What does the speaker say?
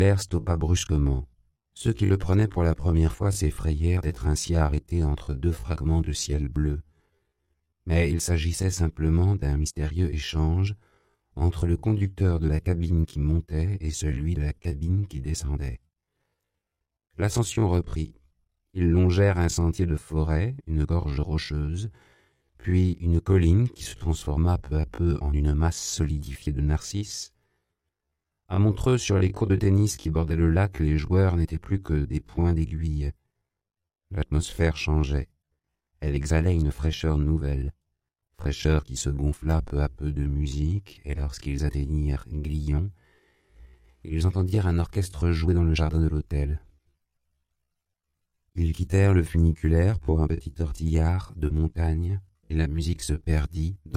L'air stoppa brusquement. Ceux qui le prenaient pour la première fois s'effrayèrent d'être ainsi arrêtés entre deux fragments de ciel bleu. Mais il s'agissait simplement d'un mystérieux échange entre le conducteur de la cabine qui montait et celui de la cabine qui descendait. L'ascension reprit. Ils longèrent un sentier de forêt, une gorge rocheuse, puis une colline qui se transforma peu à peu en une masse solidifiée de narcisses. À Montreux, sur les cours de tennis qui bordaient le lac, les joueurs n'étaient plus que des points d'aiguille. L'atmosphère changeait. Elle exhalait une fraîcheur nouvelle, fraîcheur qui se gonfla peu à peu de musique, et lorsqu'ils atteignirent Glion, ils entendirent un orchestre jouer dans le jardin de l'hôtel. Ils quittèrent le funiculaire pour un petit tortillard de montagne, et la musique se perdit